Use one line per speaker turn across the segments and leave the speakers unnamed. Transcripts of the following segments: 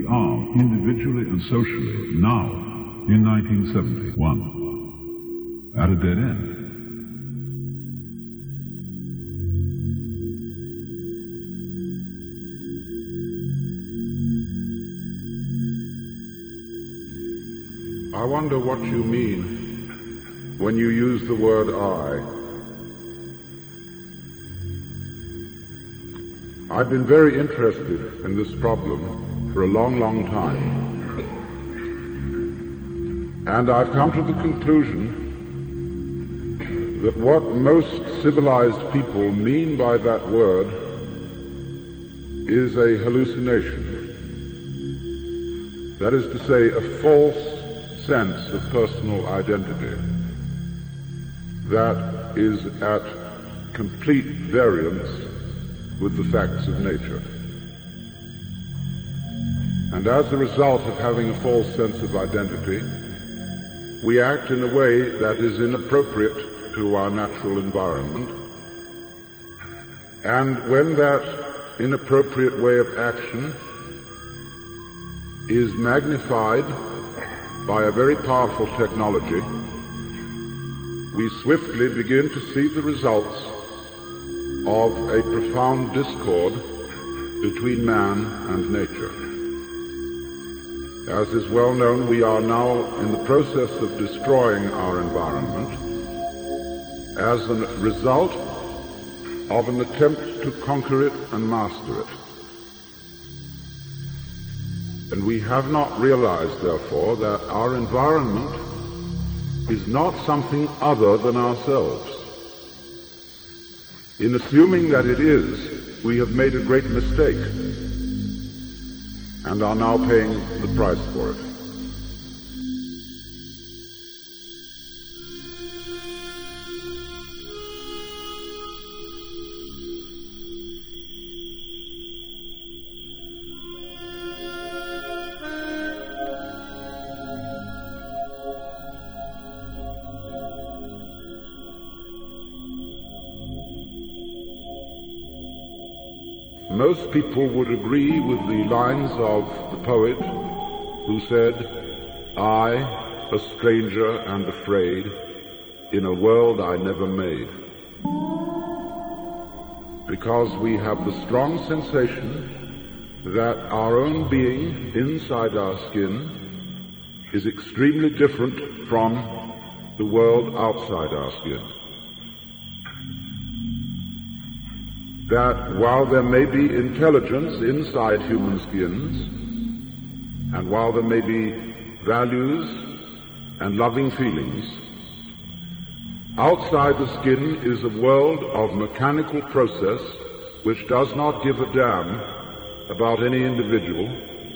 we are, individually and socially, now, in 1971, at a dead end.
I wonder what you mean when you use the word I. I've been very interested in this problem for a long, long time. And I've come to the conclusion that what most civilized people mean by that word is a hallucination. That is to say, a false sense of personal identity that is at complete variance with the facts of nature. And as a result of having a false sense of identity, we act in a way that is inappropriate to our natural environment. And when that inappropriate way of action is magnified by a very powerful technology, we swiftly begin to see the results of a profound discord between man and nature. As is well known, we are now in the process of destroying our environment as a result of an attempt to conquer it and master it. And we have not realized, therefore, that our environment is not something other than ourselves. In assuming that it is, we have made a great mistake and are now paying the price for it. Most people would agree with the lines of the poet who said, I, a stranger and afraid, in a world I never made. Because we have the strong sensation that our own being inside our skin is extremely different from the world outside our skin. That while there may be intelligence inside human skins, and while there may be values and loving feelings, outside the skin is a world of mechanical process which does not give a damn about any individual,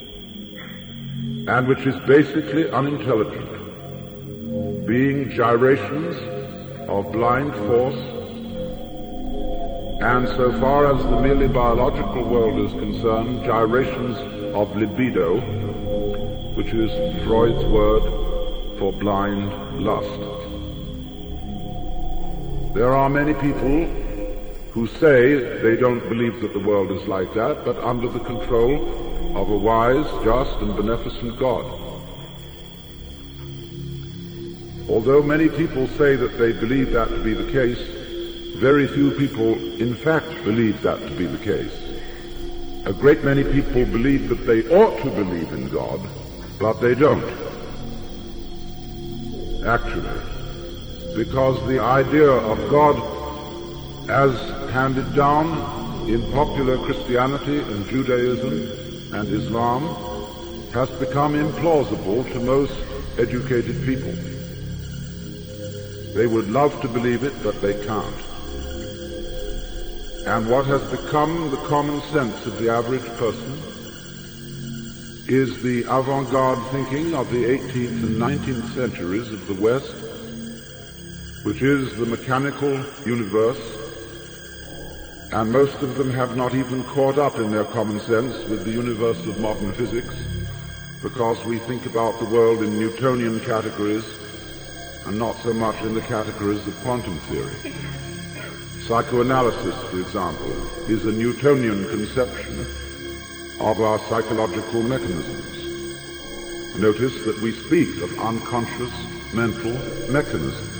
and which is basically unintelligent, being gyrations of blind force. And so far as the merely biological world is concerned, gyrations of libido, which is Freud's word for blind lust. There are many people who say they don't believe that the world is like that, but under the control of a wise, just, and beneficent God. Although many people say that they believe that to be the case, very few people, in fact, believe that to be the case. A great many people believe that they ought to believe in God, but they don't. Actually, because the idea of God as handed down in popular Christianity and Judaism and Islam has become implausible to most educated people. They would love to believe it, but they can't. And what has become the common sense of the average person is the avant-garde thinking of the 18th and 19th centuries of the West, which is the mechanical universe, and most of them have not even caught up in their common sense with the universe of modern physics, because we think about the world in Newtonian categories and not so much in the categories of quantum theory. Psychoanalysis, for example, is a Newtonian conception, of our psychological mechanisms. Notice that we speak of unconscious mental mechanisms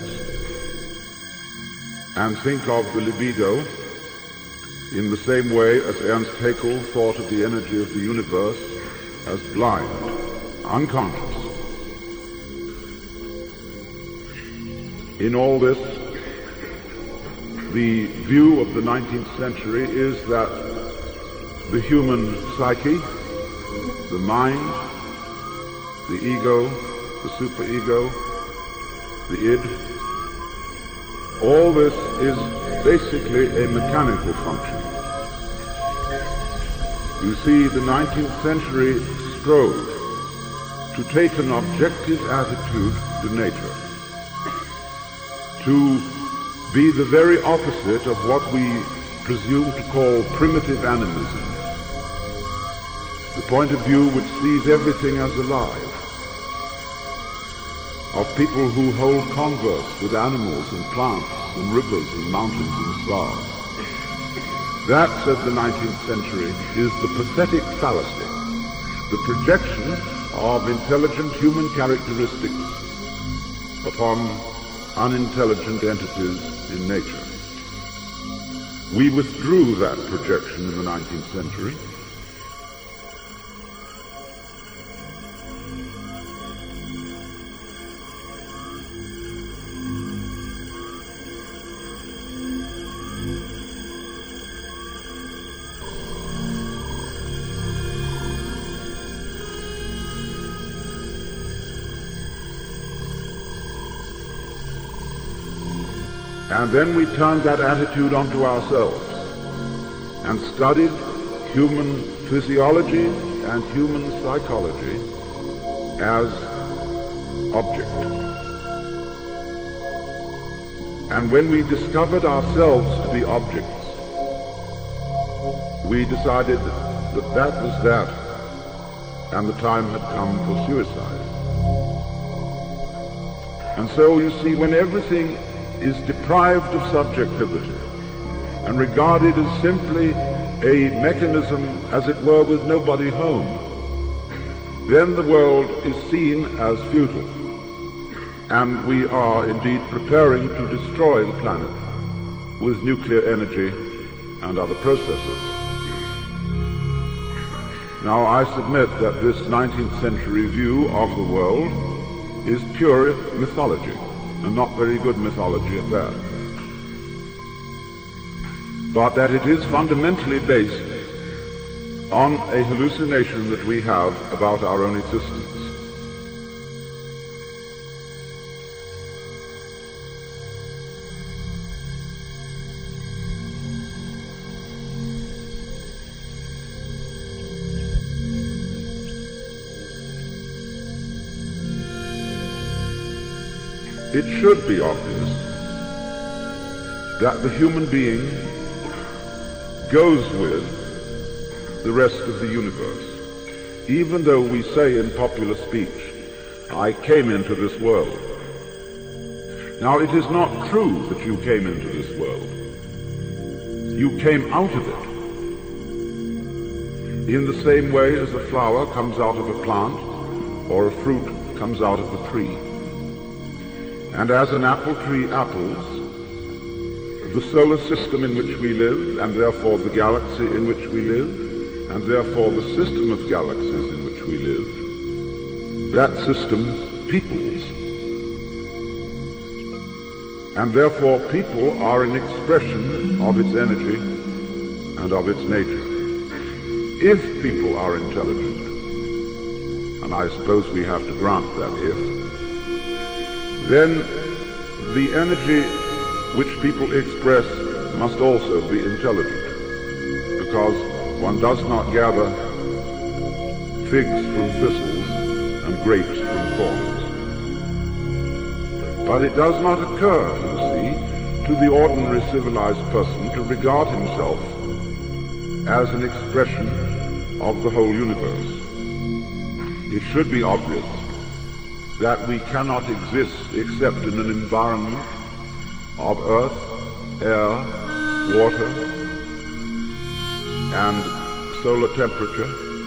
and think of the libido in the same way as Ernst Haeckel thought of the energy of the universe as blind, unconscious. In all this, the view of the 19th century is that the human psyche, the mind, the ego, the superego, the id, all this is basically a mechanical function. You see, the 19th century strove to take an objective attitude to nature, to be the very opposite of what we presume to call primitive animism, the point of view which sees everything as alive, of people who hold converse with animals and plants and rivers and mountains and stars. That, said the 19th century, is the pathetic fallacy, the projection of intelligent human characteristics upon unintelligent entities in nature. We withdrew that projection in the 19th century. And then we turned that attitude onto ourselves and studied human physiology and human psychology as object. And when we discovered ourselves to be objects, we decided that that was that, and the time had come for suicide. And so, you see, when everything is deprived of subjectivity and regarded as simply a mechanism, as it were, with nobody home, then the world is seen as futile, and we are indeed preparing to destroy the planet with nuclear energy and other processes. Now, I submit that this 19th century view of the world is pure mythology, and not very good mythology at that. But that it is fundamentally based on a hallucination that we have about our own existence. It should be obvious that the human being goes with the rest of the universe, even though we say in popular speech, "I came into this world." Now, it is not true that you came into this world. You came out of it. In the same way as a flower comes out of a plant, or a fruit comes out of a tree. And as an apple tree apples, the solar system in which we live, and therefore the galaxy in which we live, and therefore the system of galaxies in which we live, that system peoples. And therefore people are an expression of its energy and of its nature. If people are intelligent, and I suppose we have to grant that if, then the energy which people express must also be intelligent, because one does not gather figs from thistles and grapes from thorns. But it does not occur, you see, to the ordinary civilized person to regard himself as an expression of the whole universe. It should be obvious that we cannot exist except in an environment of earth, air, water, and solar temperature,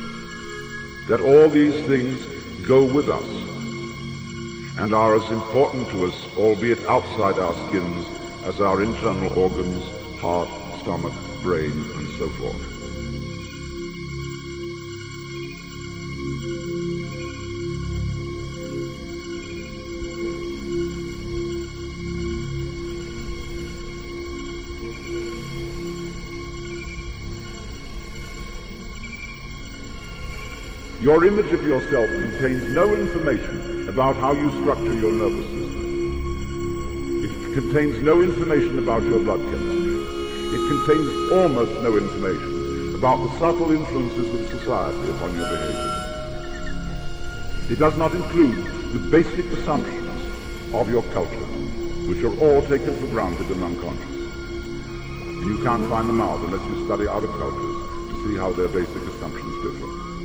that all these things go with us and are as important to us, albeit outside our skins, as our internal organs, heart, stomach, brain, and so forth. Your image of yourself contains no information about how you structure your nervous system. It contains no information about your blood chemistry. It contains almost no information about the subtle influences of society upon your behavior. It does not include the basic assumptions of your culture, which are all taken for granted and unconscious. And you can't find them out unless you study other cultures to see how their basic assumptions differ.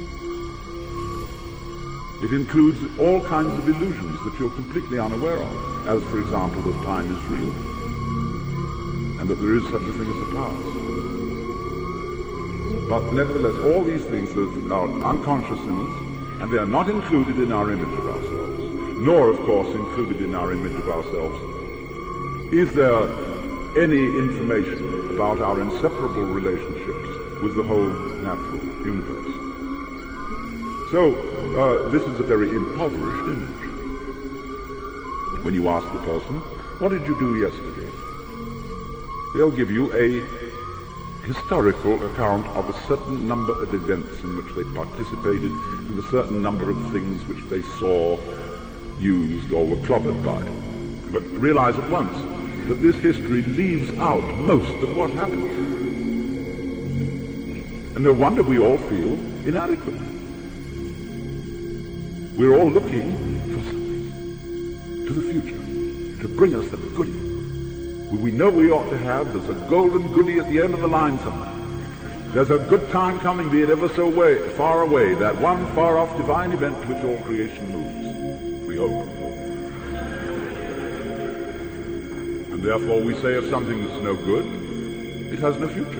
It includes all kinds of illusions that you're completely unaware of, as, for example, that time is real, and that there is such a thing as the past. But nevertheless, all these things are unconscious in us, and they are not included in our image of ourselves, nor, of course, included in our image of ourselves. Is there any information about our inseparable relationships with the whole natural universe? So, this is a very impoverished image. When you ask the person, what did you do yesterday? They'll give you a historical account of a certain number of events in which they participated and a certain number of things which they saw, used, or were clobbered by. But realize at once that this history leaves out most of what happened. And no wonder we all feel inadequate. We're all looking for something to the future to bring us the goodie. We know we ought to have. There's a golden goodie at the end of the line somewhere. There's a good time coming, be it ever so far away, that one far-off divine event to which all creation moves. We hope. And therefore we say of something that's no good, it has no future.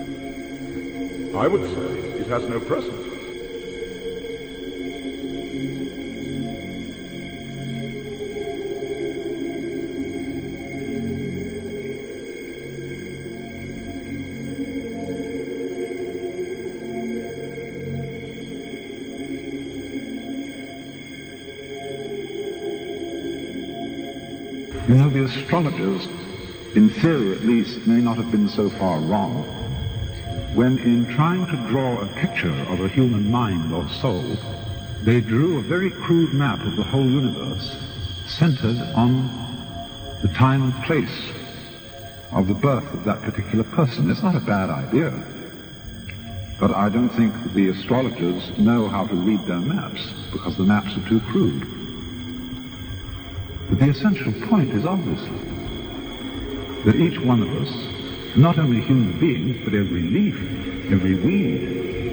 I would say it has no present.
You know, the astrologers, in theory at least, may not have been so far wrong when, in trying to draw a picture of a human mind or soul, they drew a very crude map of the whole universe centered on the time and place of the birth of that particular person. It's not a bad idea, but I don't think the astrologers know how to read their maps because the maps are too crude. But the essential point is obviously that each one of us, not only human beings, but every leaf, every weed,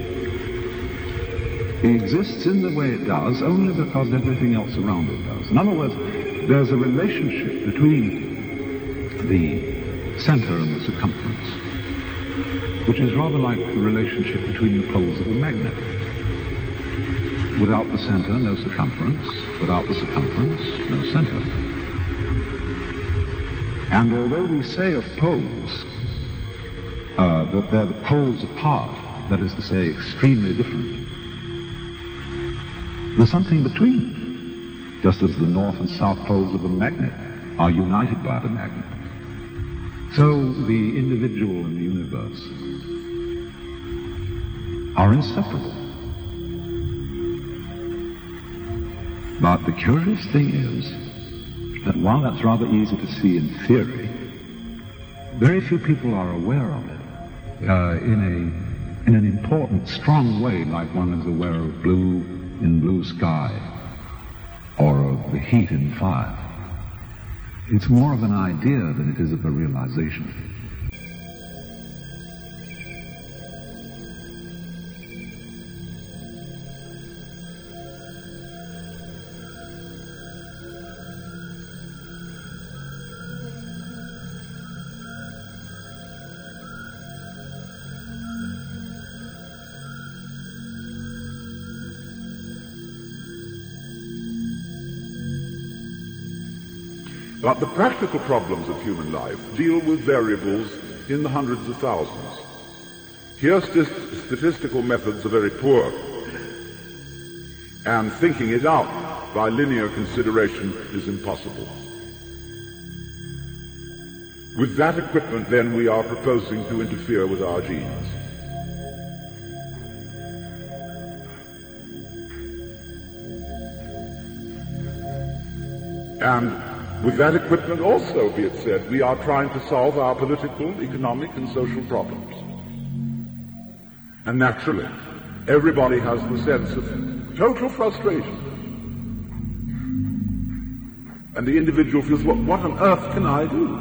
exists in the way it does only because everything else around it does. In other words, there's a relationship between the center and the circumference, which is rather like the relationship between the poles of a magnet. Without the center, no circumference. Without the circumference, no center. And although we say of poles that they're the poles apart, that is to say, extremely different, there's something between them, just as the north and south poles of a magnet are united by the magnet. So the individual and the universe are inseparable. But the curious thing is that while that's rather easy to see in theory, very few people are aware of it in an important, strong way, like one is aware of blue in blue sky or of the heat in fire. It's more of an idea than it is of a realization.
But the practical problems of human life deal with variables in the hundreds of thousands. Here statistical methods are very poor, and thinking it out by linear consideration is impossible. With that equipment, then, we are proposing to interfere with our genes. And with that equipment also, be it said, we are trying to solve our political, economic, and social problems. And naturally, everybody has the sense of total frustration. And the individual feels, what on earth can I do?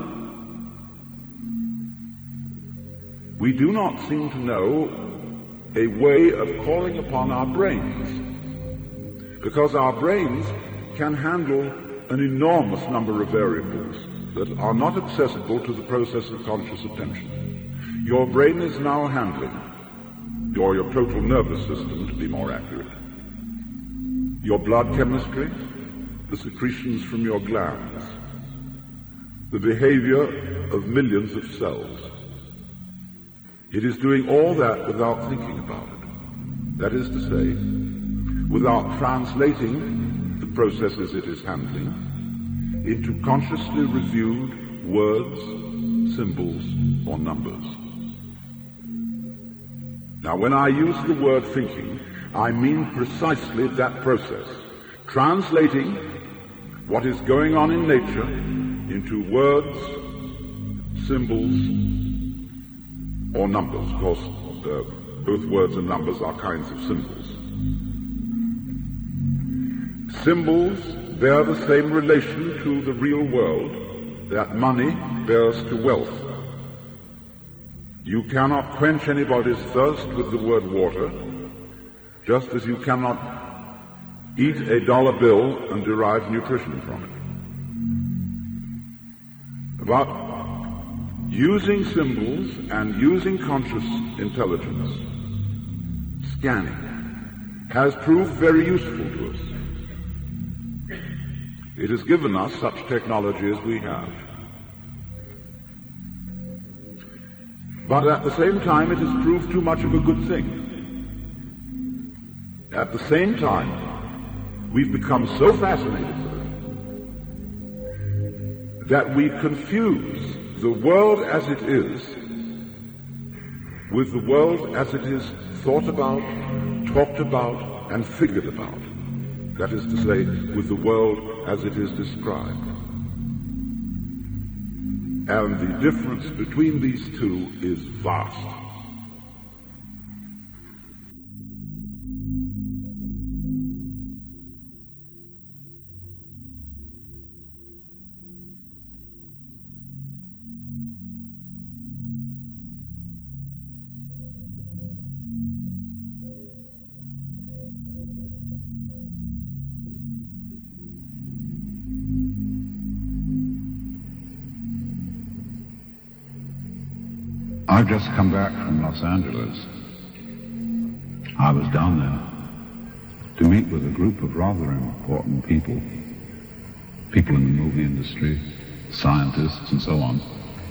We do not seem to know a way of calling upon our brains, because our brains can handle an enormous number of variables that are not accessible to the process of conscious attention. Your brain is now handling, or your total nervous system, to be more accurate, your blood chemistry, the secretions from your glands, the behavior of millions of cells. It is doing all that without thinking about it. That is to say, without translating the processes it is handling into consciously reviewed words, symbols, or numbers. Now, when I use the word thinking, I mean precisely that process, translating what is going on in nature into words, symbols, or numbers. Of course, both words and numbers are kinds of symbols. Symbols bear the same relation to the real world that money bears to wealth. You cannot quench anybody's thirst with the word water, just as you cannot eat a dollar bill and derive nutrition from it. But using symbols and using conscious intelligence, scanning, has proved very useful to us. It has given us such technology as we have. But at the same time, it has proved too much of a good thing. At the same time, we've become so fascinated with it that we confuse the world as it is with the world as it is thought about, talked about, and figured about. That is to say, with the world as it is described. And the difference between these two is vast.
I've just come back from Los Angeles. I was down there to meet with a group of rather important people in the movie industry, scientists and so on,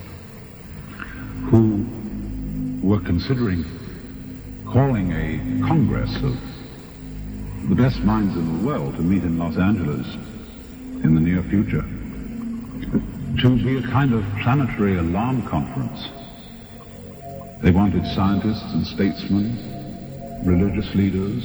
who were considering calling a congress of the best minds in the world to meet in Los Angeles in the near future, to be a kind of planetary alarm conference. They wanted scientists and statesmen, religious leaders,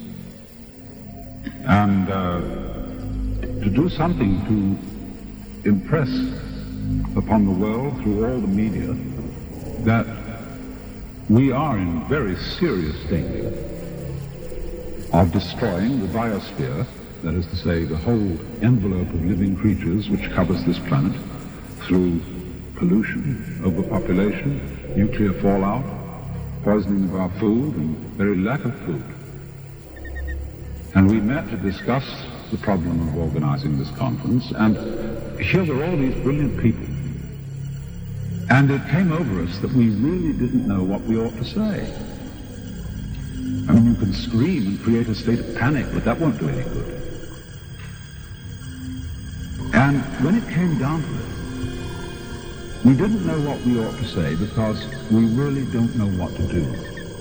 and to do something to impress upon the world through all the media that we are in very serious danger of destroying the biosphere, that is to say, the whole envelope of living creatures which covers this planet, through pollution, overpopulation, nuclear fallout, poisoning of our food, and very lack of food. And we met to discuss the problem of organizing this conference, and here were all these brilliant people. And it came over us that we really didn't know what we ought to say. I mean, you can scream and create a state of panic, but that won't do any good. And when it came down to it, we didn't know what we ought to say because we really don't know what to do.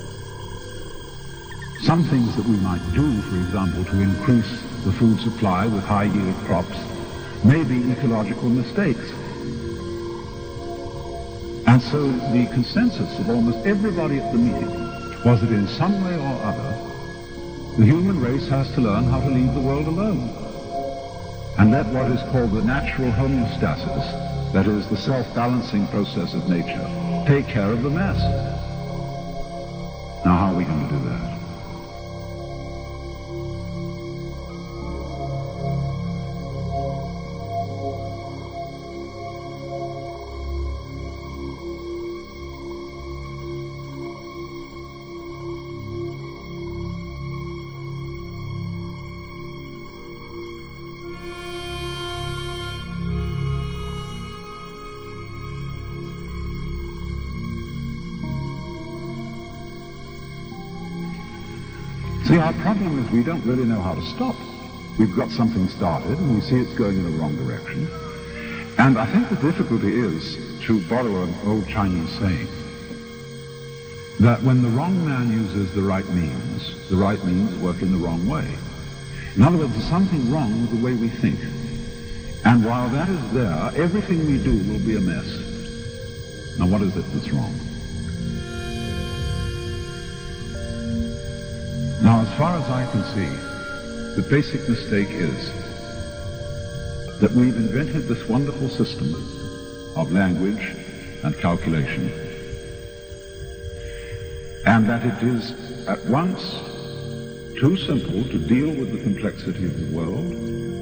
Some things that we might do, for example, to increase the food supply with high-yield crops, may be ecological mistakes. And so the consensus of almost everybody at the meeting was that in some way or other, the human race has to learn how to leave the world alone and let what is called the natural homeostasis, that is, the self-balancing process of nature, take care of the mess. Now, how are we going to do that? See, our problem is we don't really know how to stop. We've got something started and we see it's going in the wrong direction. And I think the difficulty is, to borrow an old Chinese saying, that when the wrong man uses the right means work in the wrong way. In other words, there's something wrong with the way we think. And while that is there, everything we do will be a mess. Now, what is it that's wrong? Now, as far as I can see, the basic mistake is that we've invented this wonderful system of language and calculation, and that it is at once too simple to deal with the complexity of the world,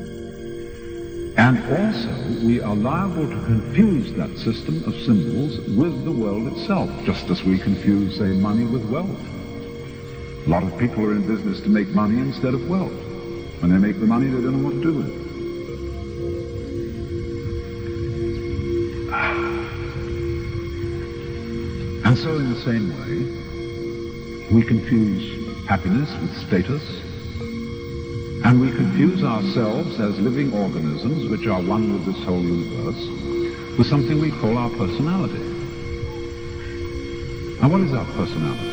and also we are liable to confuse that system of symbols with the world itself, just as we confuse, say, money with wealth. A lot of people are in business to make money instead of wealth. When they make the money, they don't know what to do with it. And so in the same way, we confuse happiness with status, and we confuse ourselves as living organisms, which are one with this whole universe, with something we call our personality. Now, what is our personality?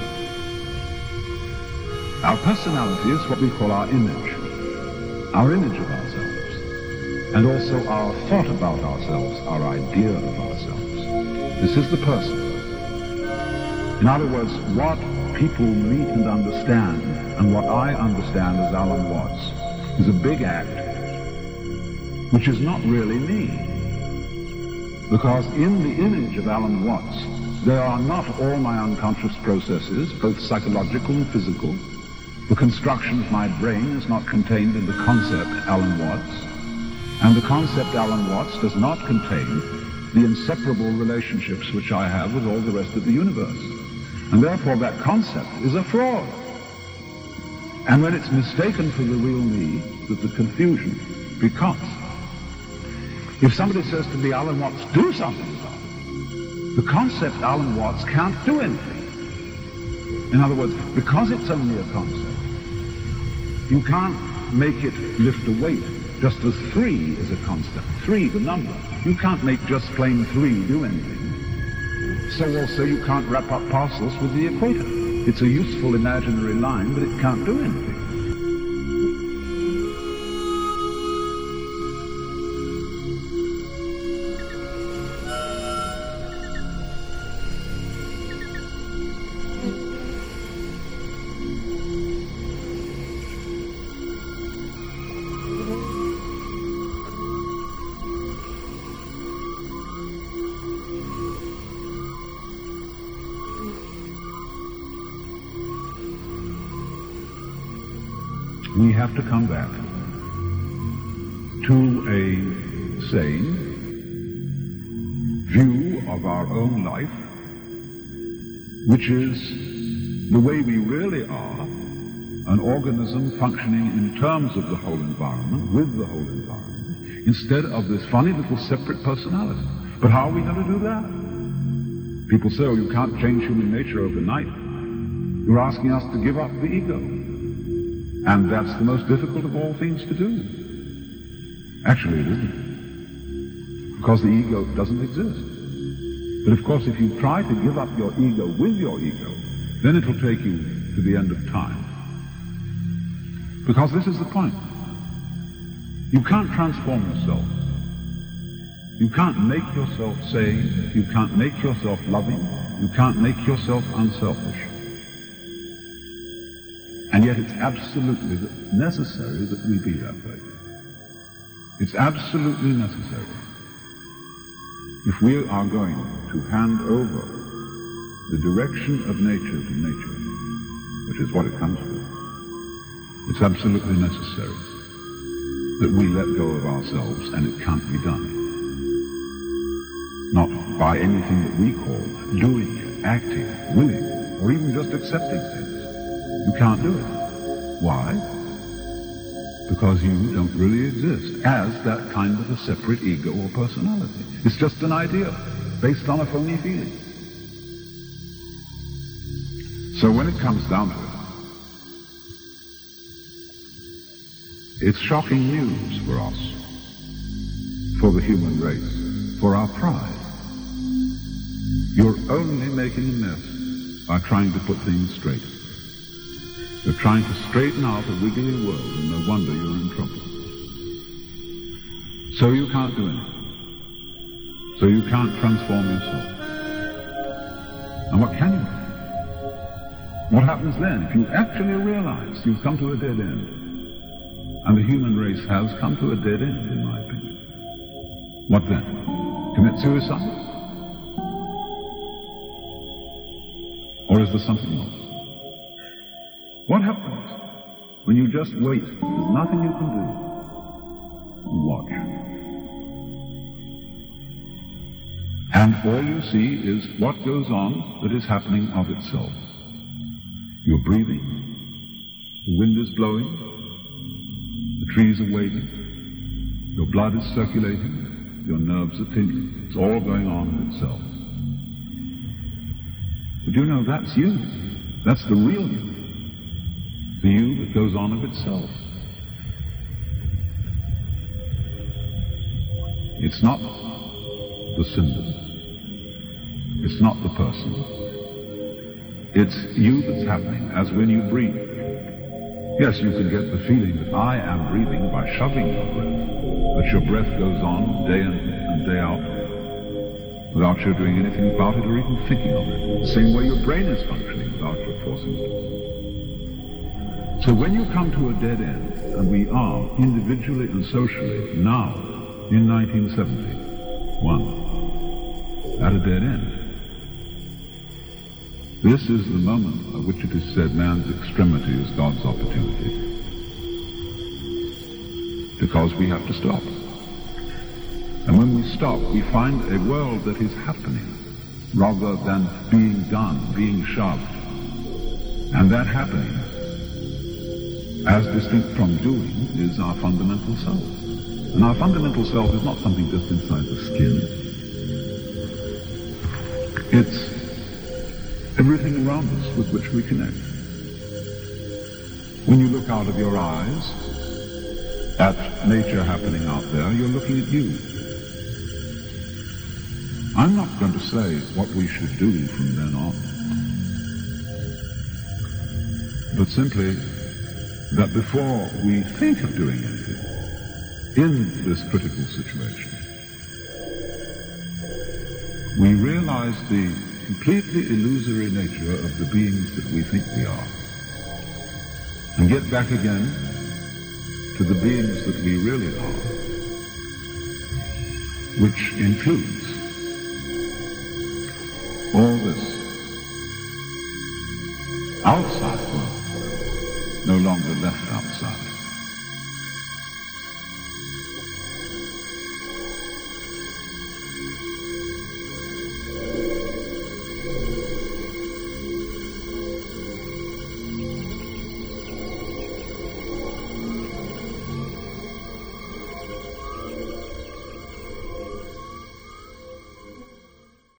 Our personality is what we call our image of ourselves, and also our thought about ourselves, our idea of ourselves. This is the person. In other words, what people meet and understand, and what I understand as Alan Watts, is a big act, which is not really me. Because in the image of Alan Watts, there are not all my unconscious processes, both psychological and physical. The construction of my brain is not contained in the concept Alan Watts, and the concept Alan Watts does not contain the inseparable relationships which I have with all the rest of the universe. And therefore that concept is a fraud. And when it's mistaken for the real me, that the confusion becomes. If somebody says to me, Alan Watts, do something about it, the concept Alan Watts can't do anything. In other words, because it's only a concept, you can't make it lift a weight, just as 3 is a concept. 3, the number. You can't make just plain 3 do anything. So also you can't wrap up parcels with the equator. It's a useful imaginary line, but it can't do anything. We have to come back to a sane view of our own life, which is the way we really are, an organism functioning in terms of the whole environment, with the whole environment, instead of this funny little separate personality. But how are we going to do that? People say, oh, you can't change human nature overnight. You're asking us to give up the ego. And that's the most difficult of all things to do. Actually, it isn't. because the ego doesn't exist. But of course, if you try to give up your ego with your ego, then it will take you to the end of time. Because this is the point. You can't transform yourself. You can't make yourself sane. You can't make yourself loving. You can't make yourself unselfish. And yet it's absolutely necessary that we be that way. It's absolutely necessary. If we are going to hand over the direction of nature to nature, which is what it comes to, it's absolutely necessary that we let go of ourselves, and it can't be done. Not by anything that we call doing, acting, willing, or even just accepting things. You can't do it. Why? Because you don't really exist as that kind of a separate ego or personality. It's just an idea based on a phony feeling. So when it comes down to it, it's shocking news for us, for the human race, for our pride. You're only making a mess by trying to put things straight. You're trying to straighten out a wiggly world, and no wonder you're in trouble. So you can't do anything. So you can't transform yourself. And what can you do? What happens then if you actually realize you've come to a dead end? And the human race has come to a dead end, in my opinion. What then? Commit suicide? Or is there something else? What happens when you just wait? There's nothing you can do. You watch. And all you see is what goes on that is happening of itself. You're breathing. The wind is blowing. The trees are waving. Your blood is circulating. Your nerves are tingling. It's all going on of itself. But you know, that's you. That's the real you. The you that goes on of itself. It's not the symbol. It's not the person. It's you that's happening, as when you breathe. Yes, you can get the feeling that I am breathing by shoving your breath, but your breath goes on day in and day out without your doing anything about it or even thinking of it. The same way your brain is functioning without your forcing it. So when you come to a dead end, and we are individually and socially now in 1971 at a dead end, this is the moment at which it is said man's extremity is God's opportunity. Because we have to stop. And when we stop, we find a world that is happening rather than being done, being shoved. And that happening, as distinct from doing, is our fundamental self. And our fundamental self is not something just inside the skin. It's everything around us with which we connect. When you look out of your eyes at nature happening out there, you're looking at you. I'm not going to say what we should do from then on, but simply that before we think of doing anything in this critical situation, we realize the completely illusory nature of the beings that we think we are, and get back again to the beings that we really are, which includes all this outside world, no longer left outside.